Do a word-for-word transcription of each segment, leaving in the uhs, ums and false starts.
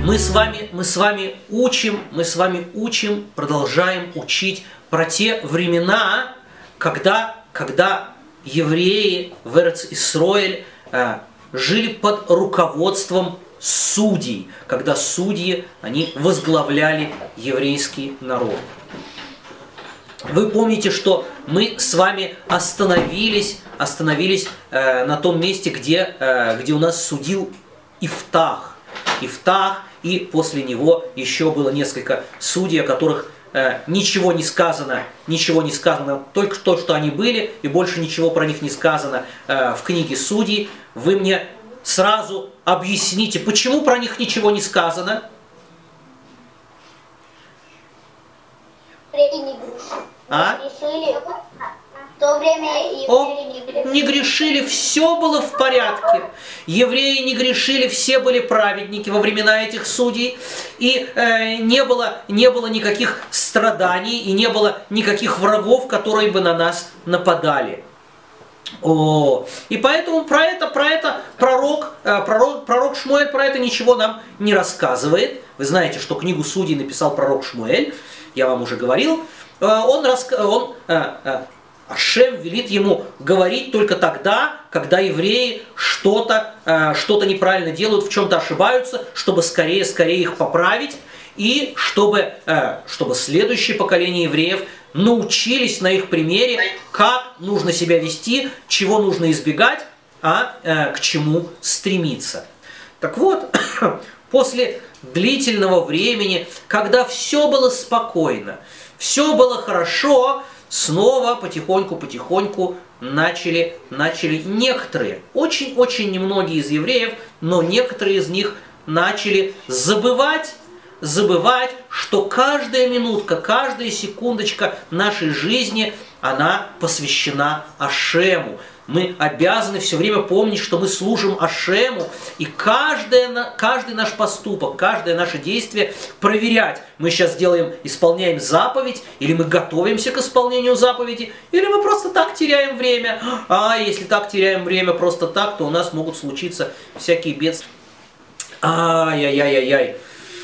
Мы с вами, мы с вами учим, мы с вами учим, продолжаем учить про те времена, когда, когда евреи в Эрец-Исроэль э, жили под руководством судей, когда судьи, они возглавляли еврейский народ. Вы помните, что мы с вами остановились, остановились э, на том месте, где, э, где у нас судил Ифтах. Ифтах, и после него еще было несколько судей, о которых э, ничего не сказано, ничего не сказано, только то, что они были, и больше ничего про них не сказано э, в книге Судей. Вы мне сразу объясните, почему про них ничего не сказано? А? В то время евреи О, не грешили. не грешили, все было в порядке. Евреи не грешили, все были праведники во времена этих судей. И э, не было, не было никаких страданий, и не было никаких врагов, которые бы на нас нападали. О, и поэтому про это, про это пророк, э, пророк, пророк Шмуэль про это ничего нам не рассказывает. Вы знаете, что книгу Судей написал пророк Шмуэль, я вам уже говорил. Э, он, рас, он э, э, Ашем велит ему говорить только тогда, когда евреи что-то э, что-то неправильно делают, в чем-то ошибаются, чтобы скорее-скорее их поправить, и чтобы, э, чтобы следующее поколение евреев научились на их примере, как нужно себя вести, чего нужно избегать, а э, к чему стремиться. Так вот, после длительного времени, когда все было спокойно, все было хорошо, снова потихоньку-потихоньку начали, начали некоторые, очень-очень немногие из евреев, но некоторые из них начали забывать, забывать, что каждая минутка, каждая секундочка нашей жизни, она посвящена Ашему. Мы обязаны все время помнить, что мы служим Ашему, и каждое, каждый наш поступок, каждое наше действие проверять. Мы сейчас делаем, исполняем заповедь, или мы готовимся к исполнению заповеди, или мы просто так теряем время. А если так теряем время просто так, то у нас могут случиться всякие бедствия. Ай-яй-яй-яй-яй.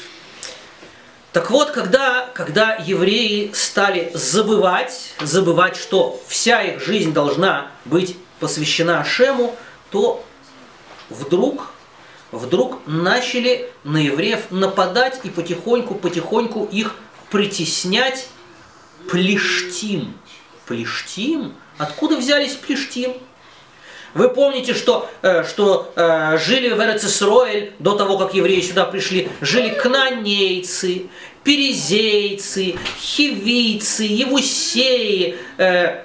Так вот, когда, когда евреи стали забывать, забывать, что вся их жизнь должна быть посвящена Ашему, то вдруг, вдруг начали на евреев нападать и потихоньку-потихоньку их притеснять Плештим. Плештим? Откуда взялись Плештим? Вы помните, что, э, что э, жили в Эрец-Исроэль, до того, как евреи сюда пришли, жили кнаанейцы, перезейцы, хивийцы, евусеи. Э,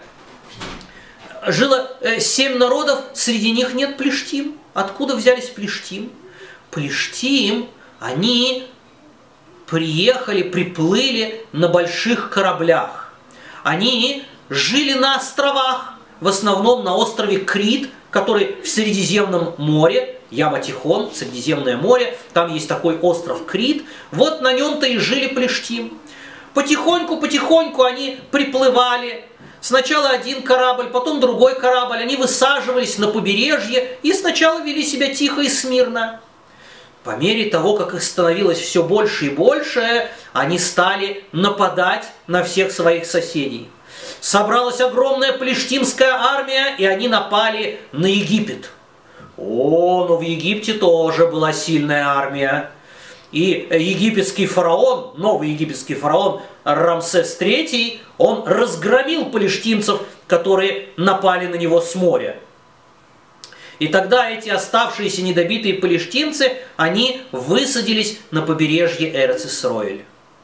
жило э, семь народов, среди них нет Плештим. Откуда взялись Плештим? Плештим, они приехали, приплыли на больших кораблях. Они жили на островах, в основном на острове Крит, который в Средиземном море, Яма-Тихон, Средиземное море, там есть такой остров Крит, вот на нем-то и жили Плештим. Потихоньку-потихоньку они приплывали, сначала один корабль, потом другой корабль, они высаживались на побережье и сначала вели себя тихо и смирно. По мере того, как их становилось все больше и больше, они стали нападать на всех своих соседей. Собралась огромная плештимская армия, и они напали на Египет. О, но в Египте тоже была сильная армия. И египетский фараон, новый египетский фараон Рамсес третий, он разгромил плештимцев, которые напали на него с моря. И тогда эти оставшиеся недобитые плештимцы, они высадились на побережье Эрец-Исроэль.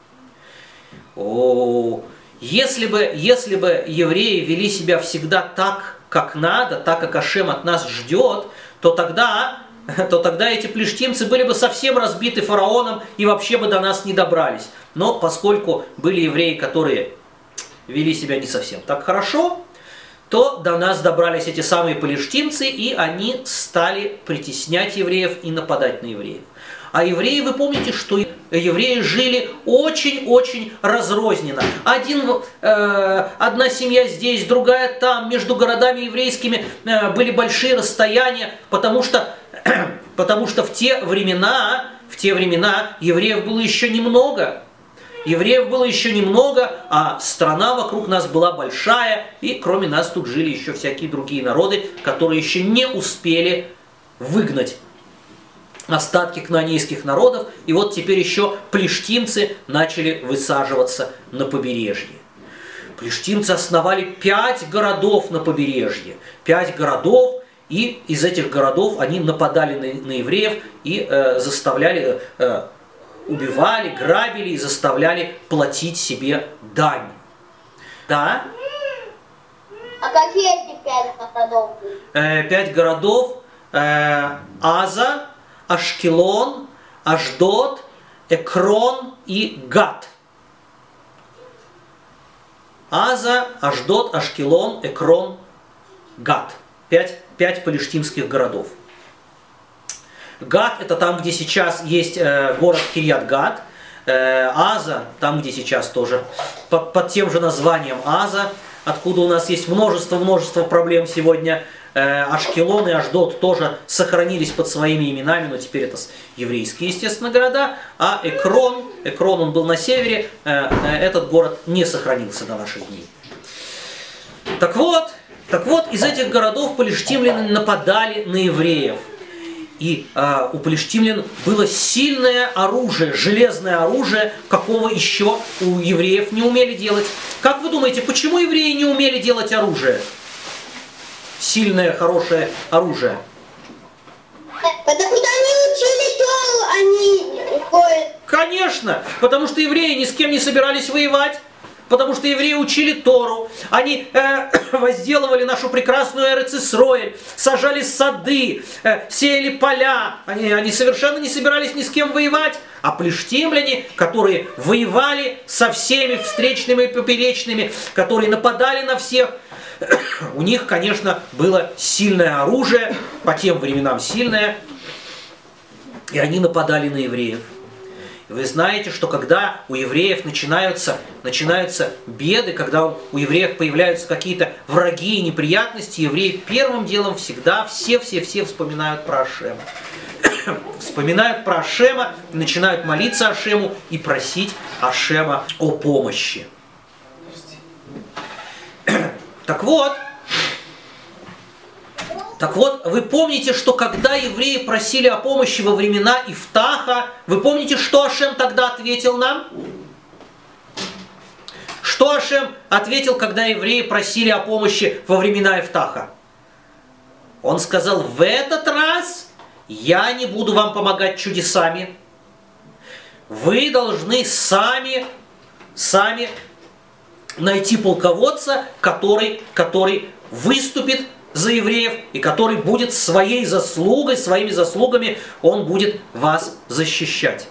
О, Если бы, если бы евреи вели себя всегда так, как надо, так, как Ашем от нас ждет, то тогда, то тогда эти плештимцы были бы совсем разбиты фараоном и вообще бы до нас не добрались. Но поскольку были евреи, которые вели себя не совсем так хорошо, то до нас добрались эти самые плештимцы, и они стали притеснять евреев и нападать на евреев. А евреи, вы помните, что евреи жили очень-очень разрозненно. Один, э, одна семья здесь, другая там. Между городами еврейскими э, были большие расстояния, потому что, потому что в те времена, в в те времена евреев было еще немного. Евреев было еще немного, а страна вокруг нас была большая, и кроме нас тут жили еще всякие другие народы, которые еще не успели выгнать остатки кнаанейских народов, и вот теперь еще плештимцы начали высаживаться на побережье. Плештимцы основали пять городов на побережье, пять городов, и из этих городов они нападали на, на евреев и э, заставляли, э, убивали, грабили и заставляли платить себе дань. Да? А какие эти пять городов? Э, пять городов: э, Аза, Ашкелон, Ашдод, Экрон и Гат. Аза, Ашдод, Ашкелон, Экрон, Гат. Пять, пять палештимских городов. Гат — это там, где сейчас есть э, город Кирьят-Гат. Э, Аза, там, где сейчас тоже под, под тем же названием Аза, откуда у нас есть множество-множество проблем сегодня. Э, Ашкелон и Ашдод тоже сохранились под своими именами, но теперь это еврейские, естественно, города. А Экрон, Экрон он был на севере, э, э, этот город не сохранился до наших дней. Так вот, так вот, из этих городов палештимляне нападали на евреев. И э, у палештимлян было сильное оружие, железное оружие, какого еще у евреев не умели делать. Как вы думаете, почему евреи не умели делать оружие? Сильное, хорошее оружие. Потому что они учили Тору, они ходят. Конечно, потому что евреи ни с кем не собирались воевать. Потому что евреи учили Тору, они э, возделывали нашу прекрасную Эрец-Исроэль, сажали сады, э, сеяли поля, они, они совершенно не собирались ни с кем воевать. А плештимляне, которые воевали со всеми встречными и поперечными, которые нападали на всех, у них, конечно, было сильное оружие, по тем временам сильное, и они нападали на евреев. Вы знаете, что когда у евреев начинаются, начинаются беды, когда у евреев появляются какие-то враги и неприятности, евреи первым делом всегда все-все-все вспоминают про Ашема. Вспоминают про Ашема, начинают молиться Ашему и просить Ашема о помощи. Так вот, Так вот, вы помните, что когда евреи просили о помощи во времена Ифтаха, вы помните, что Ашем тогда ответил нам? Что Ашем ответил, когда евреи просили о помощи во времена Ифтаха? Он сказал: в этот раз я не буду вам помогать чудесами. Вы должны сами, сами найти полководца, который, который выступит за евреев, и который будет своей заслугой, своими заслугами, он будет вас защищать.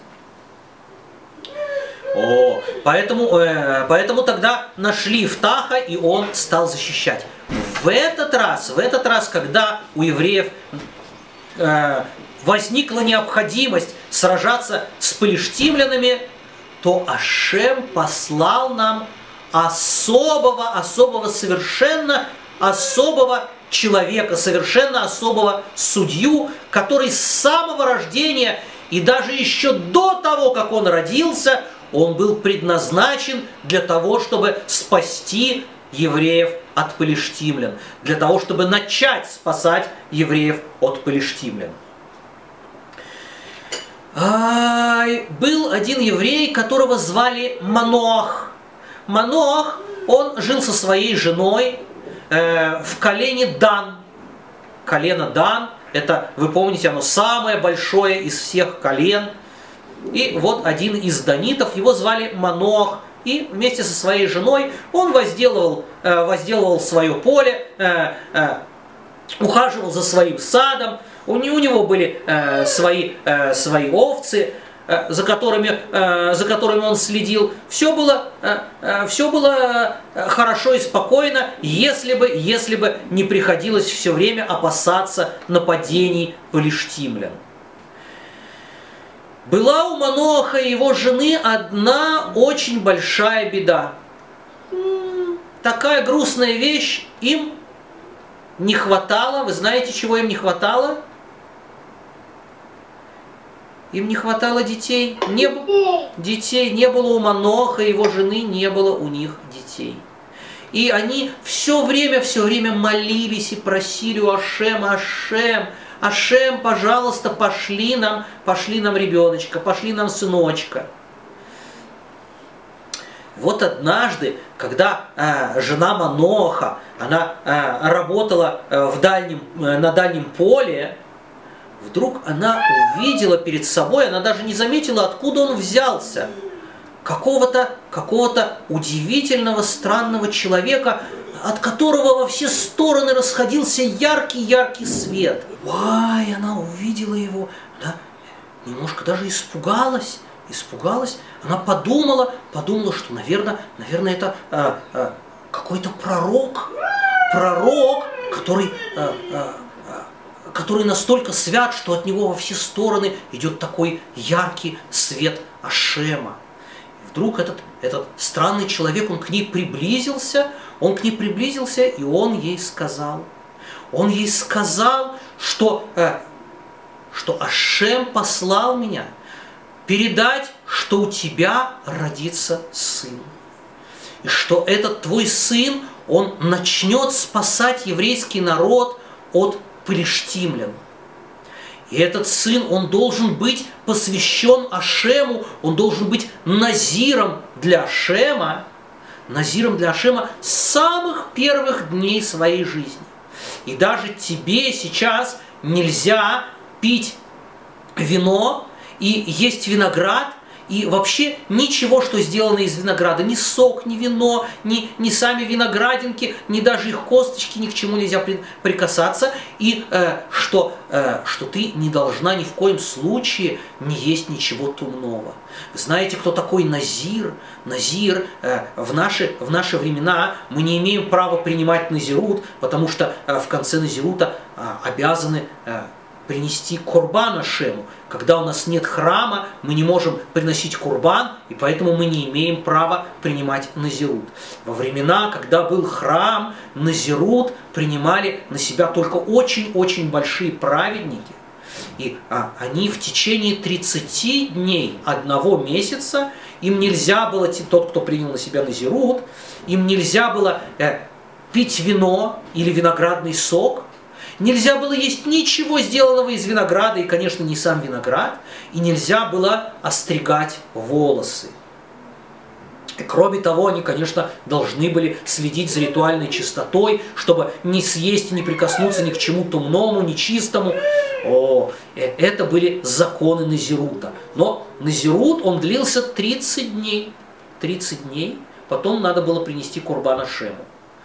О, поэтому, э, поэтому тогда нашли Ифтаха, и он стал защищать. В этот раз, в этот раз, когда у евреев э, возникла необходимость сражаться с палештимлянами, то Ашем послал нам особого, особого, совершенно особого человека, совершенно особого судью, который с самого рождения и даже еще до того, как он родился, он был предназначен для того, чтобы спасти евреев от палештимлян, для того, чтобы начать спасать евреев от палештимлян. Ай, был один еврей, которого звали Маноах. Маноах, он жил со своей женой э, в колене Дан. Колено Дан, это, вы помните, оно самое большое из всех колен. И вот один из данитов, его звали Маноах, и вместе со своей женой он возделывал, э, возделывал свое поле, э, э, ухаживал за своим садом. У него были э, свои, э, свои овцы, э, за, которыми, э, за которыми он следил. Все было, э, э, все было хорошо и спокойно, если бы, если бы не приходилось все время опасаться нападений палештимлян. Была у Маноаха и его жены одна очень большая беда. Такая грустная вещь, им не хватало. Вы знаете, чего им не хватало? Им не хватало детей. Не было детей, не было у Маноха, его жены, не было у них детей. И они все время, все время молились и просили у Ашема: Ашем, Ашем, пожалуйста, пошли нам, пошли нам ребеночка, пошли нам сыночка. Вот однажды, когда э, жена Маноха, она э, работала э, в дальнем, э, на дальнем поле, вдруг она увидела перед собой, она даже не заметила, откуда он взялся, какого-то какого-то удивительного, странного человека, от которого во все стороны расходился яркий-яркий свет. Ой, она увидела его, она немножко даже испугалась. Испугалась, она подумала, подумала, что, наверное, наверное это а, а, какой-то пророк, пророк, который, а, а, а, который настолько свят, что от него во все стороны идет такой яркий свет Ашема. И вдруг этот, этот странный человек, он к ней приблизился, он к ней приблизился, и он ей сказал, он ей сказал, что, а, что Ашем послал меня передать, что у тебя родится сын. И что этот твой сын, он начнет спасать еврейский народ от палестимлян. И этот сын, он должен быть посвящен Ашему, он должен быть назиром для Ашема, назиром для Ашема с самых первых дней своей жизни. И даже тебе сейчас нельзя пить вино и есть виноград, и вообще ничего, что сделано из винограда, ни сок, ни вино, ни, ни сами виноградинки, ни даже их косточки, ни к чему нельзя при, прикасаться, и э, что, э, что ты не должна ни в коем случае не есть ничего тумного. Знаете, кто такой назир? Назир, э, в, наши, в наши времена мы не имеем права принимать назирут, потому что э, в конце назирута э, обязаны э, принести курбан Ашему. Когда у нас нет храма, мы не можем приносить курбан, и поэтому мы не имеем права принимать назирут. Во времена, когда был храм, назирут принимали на себя только очень-очень большие праведники. И а, они в течение тридцати дней одного месяца, им нельзя было, тот, кто принял на себя назирут, им нельзя было э, пить вино или виноградный сок, нельзя было есть ничего сделанного из винограда, и, конечно, не сам виноград, и нельзя было остригать волосы. И, кроме того, они, конечно, должны были следить за ритуальной чистотой, чтобы не съесть и не прикоснуться ни к чему тумному, нечистому. О, это были законы назирута. Но назирут, он длился тридцать дней. тридцать дней, потом надо было принести курбан Ашему.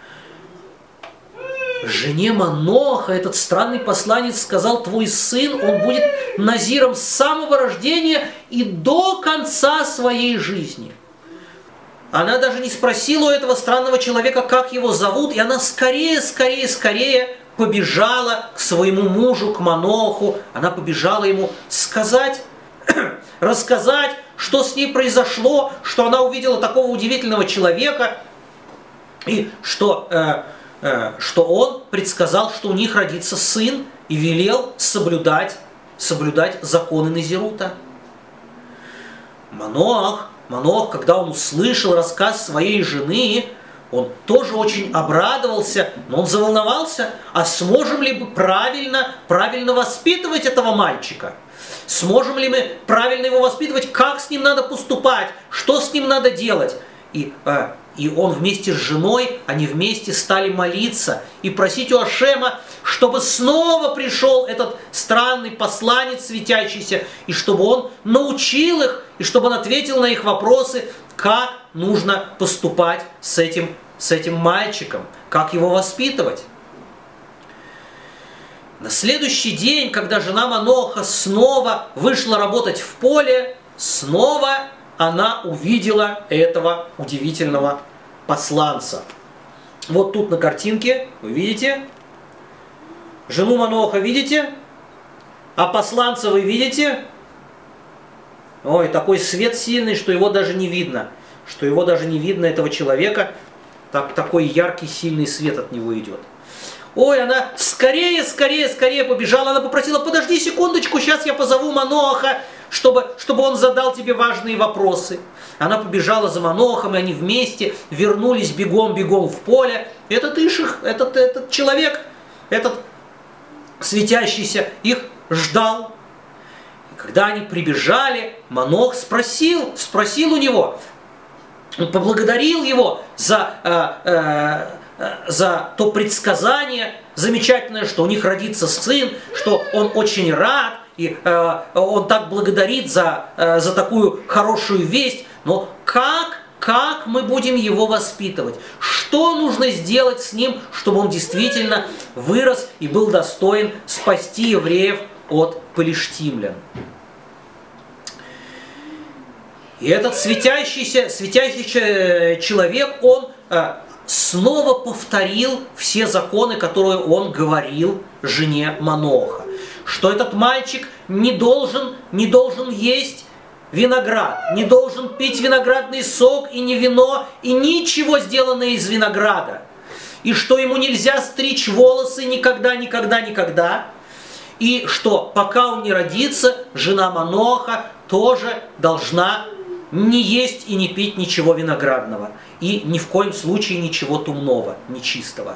Жене Маноха этот странный посланец сказал: твой сын, он будет назиром с самого рождения и до конца своей жизни. Она даже не спросила у этого странного человека, как его зовут, и она скорее, скорее, скорее побежала к своему мужу, к Маноху. Она побежала ему сказать, рассказать, что с ней произошло, что она увидела такого удивительного человека, и что... Э, что он предсказал, что у них родится сын, и велел соблюдать, соблюдать законы назирута. Манох, Манох, когда он услышал рассказ своей жены, он тоже очень обрадовался, но он заволновался, а сможем ли мы правильно, правильно воспитывать этого мальчика? Сможем ли мы правильно его воспитывать, как с ним надо поступать, что с ним надо делать? И, э, и он вместе с женой, они вместе стали молиться и просить у Ашема, чтобы снова пришел этот странный посланец светящийся, и чтобы он научил их, и чтобы он ответил на их вопросы, как нужно поступать с этим, с этим мальчиком, как его воспитывать. На следующий день, когда жена Маноха снова вышла работать в поле, снова она увидела этого удивительного посланца. Вот тут на картинке, вы видите? Жену Маноха видите? А посланца вы видите? Ой, такой свет сильный, что его даже не видно. Что его даже не видно, этого человека. Так, такой яркий, сильный свет от него идет. Ой, она скорее, скорее, скорее побежала. Она попросила: подожди секундочку, сейчас я позову Маноха. чтобы, чтобы он задал тебе важные вопросы. Она побежала за Манохом, и они вместе вернулись бегом-бегом в поле. Этот Иших, этот, этот человек, этот светящийся их ждал. И когда они прибежали, Манох спросил, спросил у него, он поблагодарил его за, э, э, за то предсказание замечательное, что у них родится сын, что он очень рад, и э, он так благодарит за, э, за такую хорошую весть. Но как, как мы будем его воспитывать? Что нужно сделать с ним, чтобы он действительно вырос и был достоин спасти евреев от палештимлян? И этот светящийся, светящийся человек, он э, снова повторил все законы, которые он говорил жене Маноха. Что этот мальчик не должен, не должен есть виноград, не должен пить виноградный сок и не вино, и ничего сделанное из винограда. И что ему нельзя стричь волосы никогда, никогда, никогда. И что пока он не родится, жена Маноха тоже должна не есть и не пить ничего виноградного. И ни в коем случае ничего тумного, нечистого.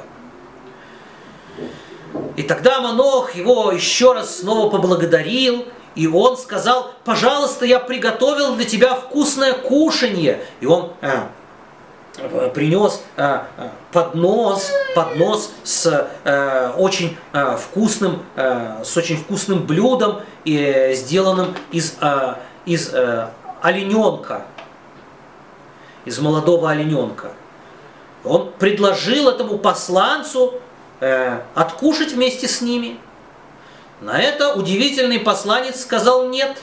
И тогда Манох его еще раз снова поблагодарил. И он сказал: пожалуйста, я приготовил для тебя вкусное кушанье. И он а, принес а, поднос, поднос с, а, очень, а, вкусным, а, с очень вкусным блюдом, и, сделанным из, а, из а, олененка, из молодого олененка. Он предложил этому посланцу а, откушать вместе с ними. На это удивительный посланец сказал: нет,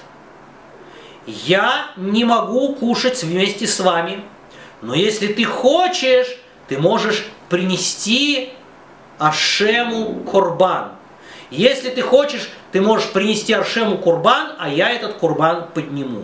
я не могу кушать вместе с вами, но если ты хочешь, ты можешь принести Ашему курбан. Если ты хочешь, ты можешь принести Ашему курбан, а я этот курбан подниму.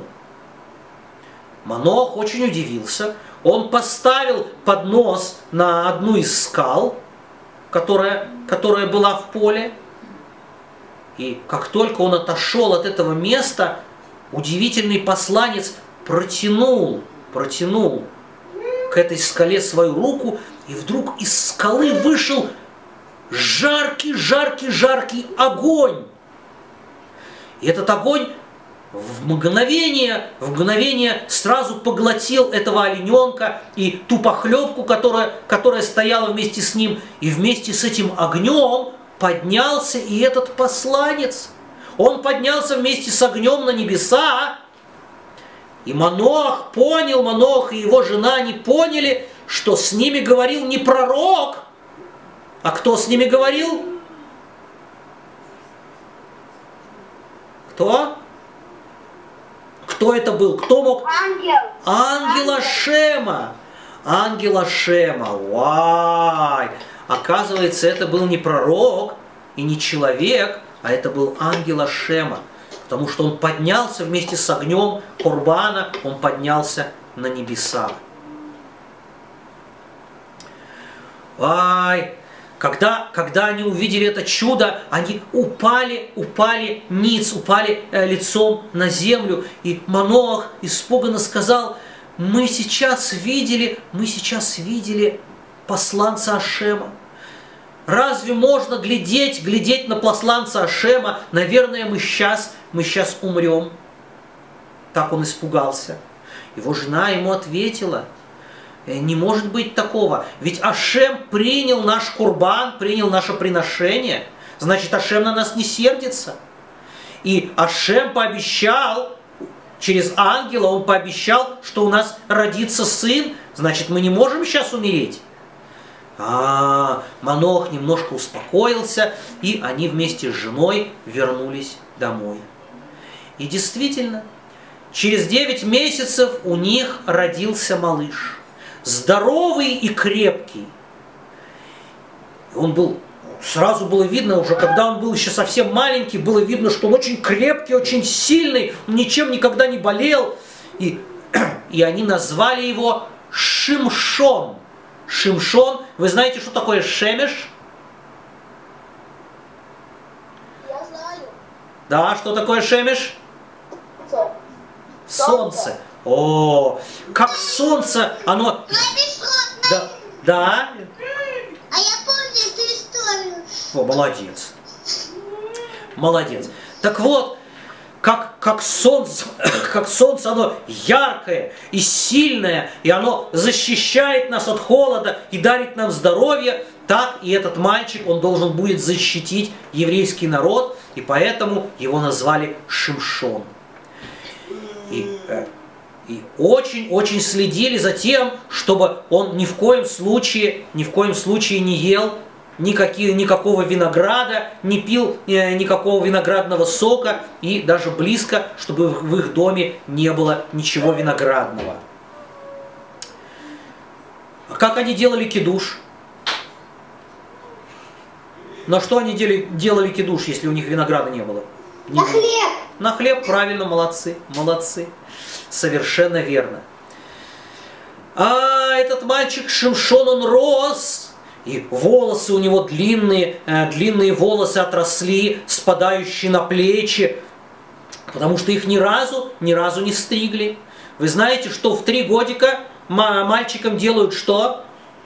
Манох очень удивился. Он поставил поднос на одну из скал, которая, которая была в поле. И как только он отошел от этого места, удивительный посланец протянул, протянул к этой скале свою руку, и вдруг из скалы вышел жаркий, жаркий, жаркий огонь. И этот огонь в мгновение, в мгновение сразу поглотил этого олененка и ту похлебку, которая, которая стояла вместе с ним, и вместе с этим огнем поднялся и этот посланец. Он поднялся вместе с огнем на небеса. И Манох понял, Манох и его жена, они поняли, что с ними говорил не пророк. А кто с ними говорил? Кто? Кто это был? Кто мог? Ангел. Ангел Ашема. Ангел Ашема. Вай! Оказывается, это был не пророк и не человек, а это был ангел Ашема. Потому что он поднялся вместе с огнем курбана, он поднялся на небеса. Ай! Когда, когда они увидели это чудо, они упали, упали ниц, упали э, лицом на землю. И Манох испуганно сказал: мы сейчас видели, мы сейчас видели посланца Ашема. Разве можно глядеть, глядеть на посланца Ашема? Наверное, мы сейчас, мы сейчас умрем. Так он испугался. Его жена ему ответила: не может быть такого. Ведь Ашем принял наш курбан, принял наше приношение. Значит, Ашем на нас не сердится. И Ашем пообещал, через ангела он пообещал, что у нас родится сын. Значит, мы не можем сейчас умереть. А, Манох немножко успокоился, и они вместе с женой вернулись домой. И действительно, через девять месяцев у них родился малыш. Здоровый и крепкий. Он был, сразу было видно, уже когда он был еще совсем маленький, было видно, что он очень крепкий, очень сильный, он ничем никогда не болел. И, и они назвали его Шимшон. Шимшон. Вы знаете, что такое Шемеш? Я знаю. Да, что такое Шемеш? Солнце. солнце. О, как солнце, оно... Да, да. А я помню эту историю. О, молодец. Молодец. Так вот, как, как солнце, как солнце, оно яркое и сильное, и оно защищает нас от холода и дарит нам здоровье, так и этот мальчик, он должен будет защитить еврейский народ, и поэтому его назвали Шимшон. И, и очень-очень следили за тем, чтобы он ни в коем случае, ни в коем случае не ел никакие, никакого винограда, не пил э, никакого виноградного сока, и даже близко, чтобы в, в их доме не было ничего виноградного. А как они делали кидуш? На что они делали, делали кидуш, если у них винограда не было? Не На было. хлеб. На хлеб, правильно, молодцы, молодцы. Совершенно верно. А этот мальчик Шимшон, он рос, и волосы у него длинные, э, длинные волосы отросли, спадающие на плечи, потому что их ни разу, ни разу не стригли. Вы знаете, что в три годика мальчикам делают что?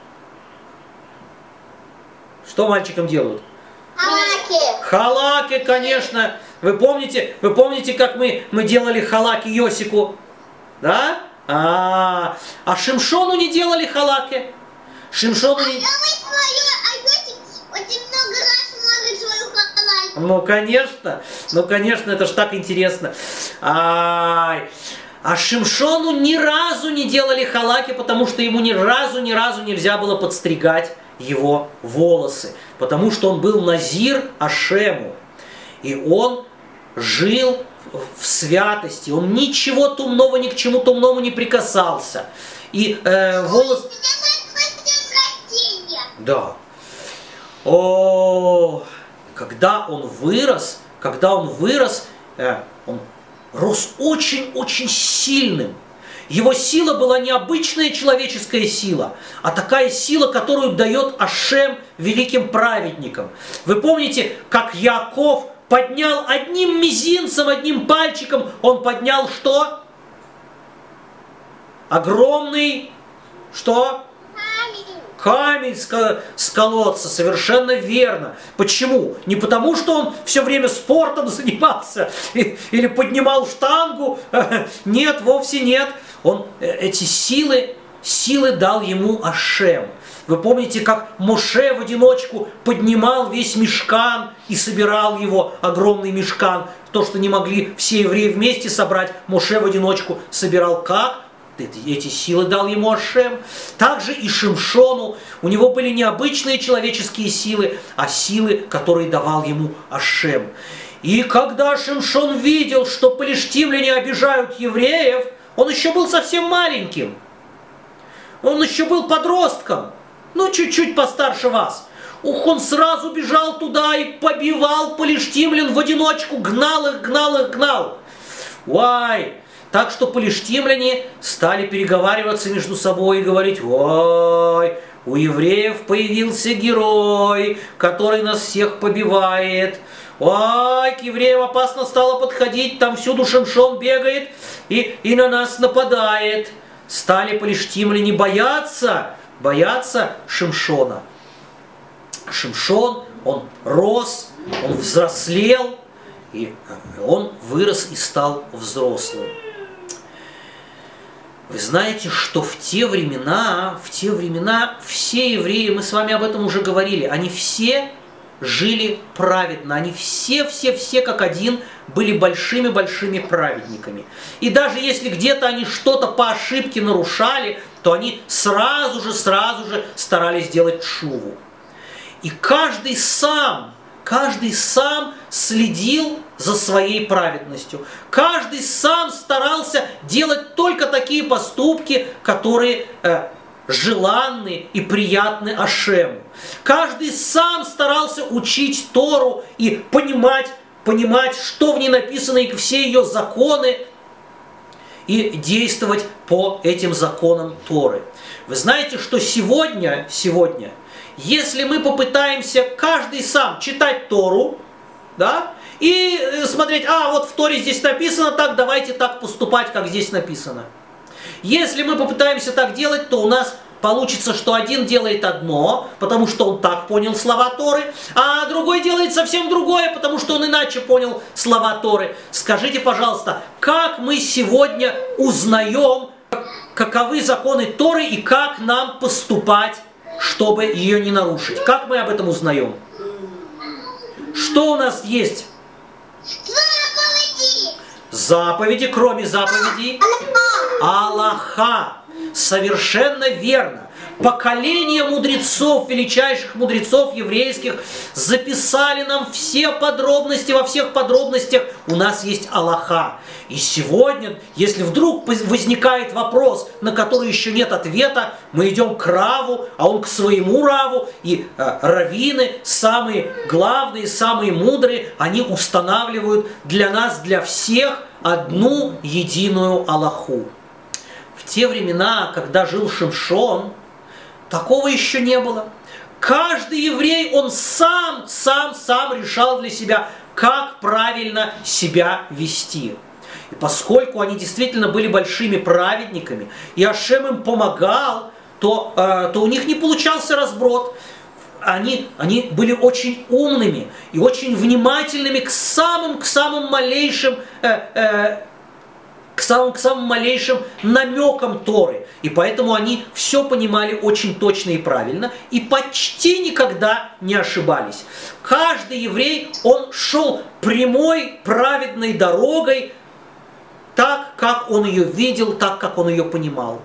Что мальчикам делают? Халаки. Халаки, конечно. Вы помните, вы помните, как мы, мы делали халаки Йосику? Да? А, а Шимшону не делали халаки. Шимшону не... Очень много раз может свою халаки. Ну, конечно. Ну, конечно, это ж так интересно. Ай. А Шимшону ни разу не делали халаки, потому что ему ни разу, ни разу нельзя было подстригать его волосы. Потому что он был назир Ашему. И он жил в святости. Он ничего тумного, ни к чему тумному не прикасался. И э, волос... Да. О, когда он вырос, когда он вырос, э, он рос очень-очень сильным. Его сила была не обычная человеческая сила, а такая сила, которую дает Ашем великим праведникам. Вы помните, как Яаков поднял одним мизинцем, одним пальчиком, он поднял что? Огромный, что? Камень с колодца, совершенно верно. Почему? Не потому, что он все время спортом занимался или поднимал штангу. Нет, вовсе нет. Он эти силы, силы дал ему Ашем. Вы помните, как Моше в одиночку поднимал весь мишкан и собирал его, огромный мишкан. То, что не могли все евреи вместе собрать, Моше в одиночку собирал как? Эти силы дал ему Ашем. Также и Шимшону. У него были не обычные человеческие силы, а силы, которые давал ему Ашем. И когда Шимшон видел, что палештимляне обижают евреев, он еще был совсем маленьким. Он еще был подростком. Ну, чуть-чуть постарше вас. Ух, он сразу бежал туда и побивал палештимлян в одиночку. Гнал их, гнал их, гнал. Уай! Так что палештимляне стали переговариваться между собой и говорить: ой, у евреев появился герой, который нас всех побивает. Ой, к евреям опасно стало подходить, там всюду Шимшон бегает и, и на нас нападает. Стали палештимляне бояться, бояться Шимшона. Шимшон, он рос, он взрослел, и он вырос и стал взрослым. Вы знаете, что в те времена, в те времена все евреи, мы с вами об этом уже говорили, они все жили праведно, они все-все-все как один были большими-большими праведниками. И даже если где-то они что-то по ошибке нарушали, то они сразу же, сразу же старались делать тшуву. И каждый сам, каждый сам следил за своей праведностью. Каждый сам старался делать только такие поступки, которые э, желанны и приятны Ашему. Каждый сам старался учить Тору и понимать, понимать, что в ней написано, и все ее законы, и действовать по этим законам Торы. Вы знаете, что сегодня, сегодня, если мы попытаемся каждый сам читать Тору, да, и смотреть, а вот в Торе здесь написано так, давайте так поступать, как здесь написано. Если мы попытаемся так делать, то у нас получится, что один делает одно, потому что он так понял слова Торы, а другой делает совсем другое, потому что он иначе понял слова Торы. Скажите, пожалуйста, как мы сегодня узнаем, каковы законы Торы и как нам поступать, чтобы ее не нарушить? Как мы об этом узнаем? Что у нас есть? Заповеди. Заповеди, кроме заповедей. Аллаха. Совершенно верно. Поколение мудрецов, величайших мудрецов еврейских, записали нам все подробности, во всех подробностях у нас есть Аллаха. И сегодня, если вдруг возникает вопрос, на который еще нет ответа, мы идем к Раву, а он к своему Раву, и э, раввины, самые главные, самые мудрые, они устанавливают для нас, для всех одну единую Аллаху. В те времена, когда жил Шимшон, такого еще не было. Каждый еврей, он сам, сам, сам решал для себя, как правильно себя вести. И поскольку они действительно были большими праведниками, и Ашем им помогал, то, э, то у них не получался разброд. Они, они были очень умными и очень внимательными к самым, к самым малейшим э, э, к самым, к самым малейшим намекам Торы. И поэтому они все понимали очень точно и правильно, и почти никогда не ошибались. Каждый еврей, он шел прямой, праведной дорогой, так, как он ее видел, так, как он ее понимал.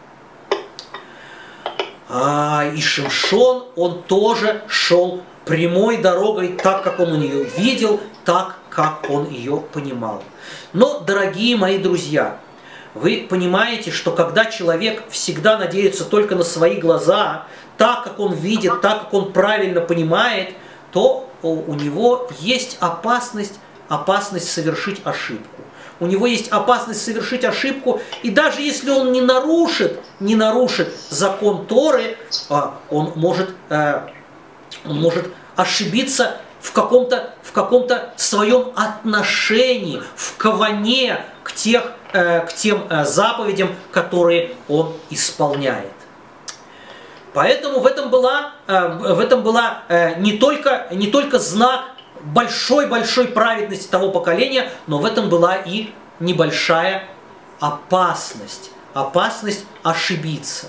А, и Шимшон, он тоже шел прямой дорогой, так, как он ее видел, так, как он ее понимал. Но, дорогие мои друзья, вы понимаете, что когда человек всегда надеется только на свои глаза, так, как он видит, так, как он правильно понимает, то у него есть опасность, опасность совершить ошибку. У него есть опасность совершить ошибку, и даже если он не нарушит, не нарушит закон Торы, он может, он может ошибиться в каком-то в каком-то своем отношении, в каване к, тех, к тем заповедям, которые он исполняет. Поэтому в этом была, в этом была не только, не только знак большой-большой праведности того поколения, но в этом была и небольшая опасность, опасность ошибиться.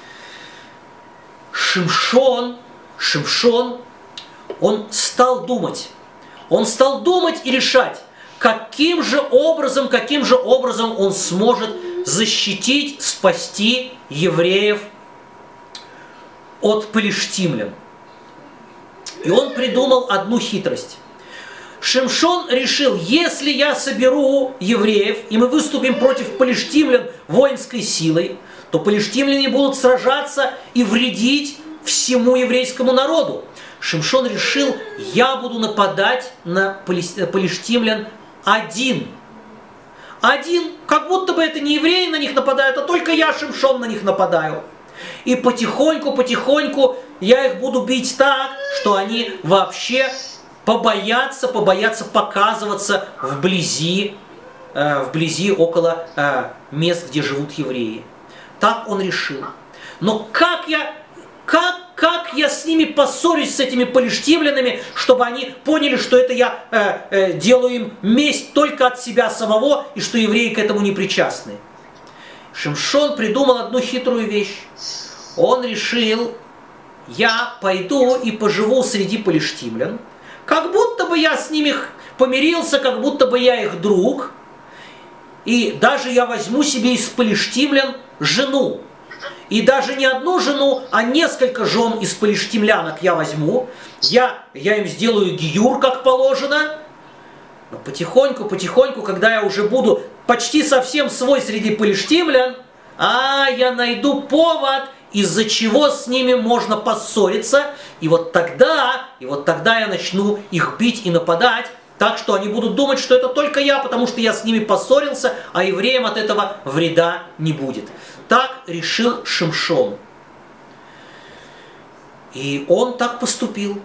Шимшон, Шимшон, он стал думать, он стал думать и решать, каким же образом, каким же образом он сможет защитить, спасти евреев от палештимлян. И он придумал одну хитрость. Шимшон решил, если я соберу евреев, и мы выступим против палештимлян воинской силой, то палештимляне будут сражаться и вредить всему еврейскому народу. Шимшон решил, я буду нападать на палештимлян один. Один, как будто бы это не евреи на них нападают, а только я, Шимшон, на них нападаю. И потихоньку-потихоньку я их буду бить так, что они вообще побоятся, побоятся показываться вблизи, э, вблизи около э, мест, где живут евреи. Так он решил. Но как я, как, как я с ними поссорюсь, с этими палештимлянами, чтобы они поняли, что это я э, э, делаю им месть только от себя самого, и что евреи к этому не причастны? Шимшон придумал одну хитрую вещь. Он решил, я пойду и поживу среди палештимлян, как будто бы я с ними помирился, как будто бы я их друг, и даже я возьму себе из палештимлян жену. И даже не одну жену, а несколько жен из палештимлянок я возьму, я, я им сделаю гиюр, как положено. Но потихоньку, потихоньку, когда я уже буду почти совсем свой среди палештимлян, а я найду повод, из-за чего с ними можно поссориться, и вот тогда, и вот тогда я начну их бить и нападать, так что они будут думать, что это только я, потому что я с ними поссорился, а евреям от этого вреда не будет. Так решил Шимшон. И он так поступил.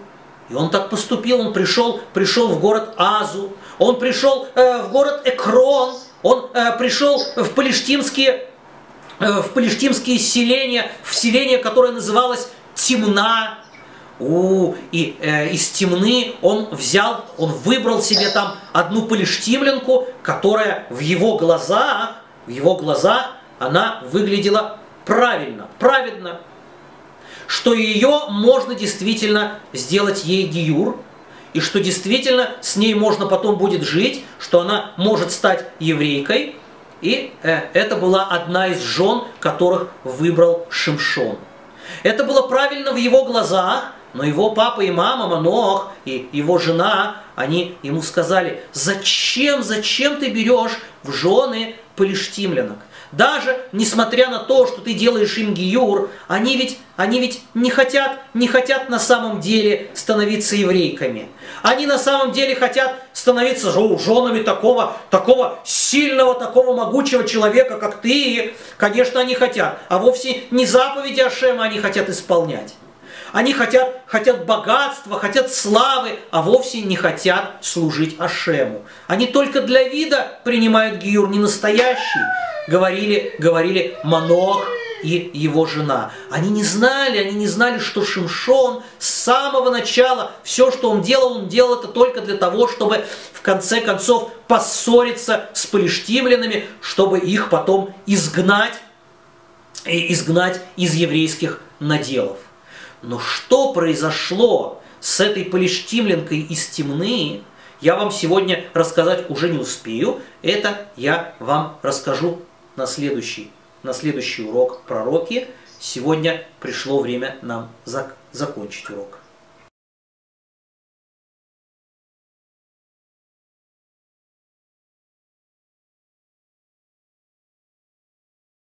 И он так поступил, он пришел, пришел в город Азу, он пришел э, в город Экрон, он э, пришел в палестинские, э, в палестинские селения, в селение, которое называлось Тимна. У, и э, из Тимны он взял, он выбрал себе там одну палестимлянку, которая в его глазах, в его глазах она выглядела правильно, праведно, что ее можно действительно сделать ей гиюр, и что действительно с ней можно потом будет жить, что она может стать еврейкой. И э, это была одна из жен, которых выбрал Шимшон. Это было правильно в его глазах, но его папа и мама, Манох, и его жена, они ему сказали: зачем, зачем ты берешь в жены палестимлянок? Даже несмотря на то, что ты делаешь им гиюр, они ведь, они ведь не хотят, не хотят на самом деле становиться еврейками. Они на самом деле хотят становиться женами такого, такого сильного, такого могучего человека, как ты. Конечно, они хотят, а вовсе не заповеди Ашема они хотят исполнять. Они хотят, хотят богатства, хотят славы, а вовсе не хотят служить Ашему. Они только для вида принимают гиюр, не настоящий. Говорили, говорили Манох и его жена. Они не знали, они не знали, что Шимшон с самого начала, все, что он делал, он делал это только для того, чтобы в конце концов поссориться с палестимлянами, чтобы их потом изгнать, изгнать из еврейских наделов. Но что произошло с этой палестимлянкой из Тимны, я вам сегодня рассказать уже не успею. Это я вам расскажу на следующий, на следующий урок пророки. Сегодня пришло время нам зак- закончить урок.